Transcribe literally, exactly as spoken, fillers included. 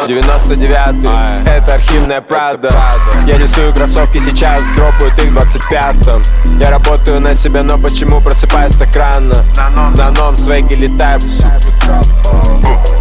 девяносто девятый, это архивная правда. Я рисую кроссовки сейчас, дропают их в двадцать пятом. Я работаю на себя, но почему просыпаюсь так рано? На нон, свеги летаю.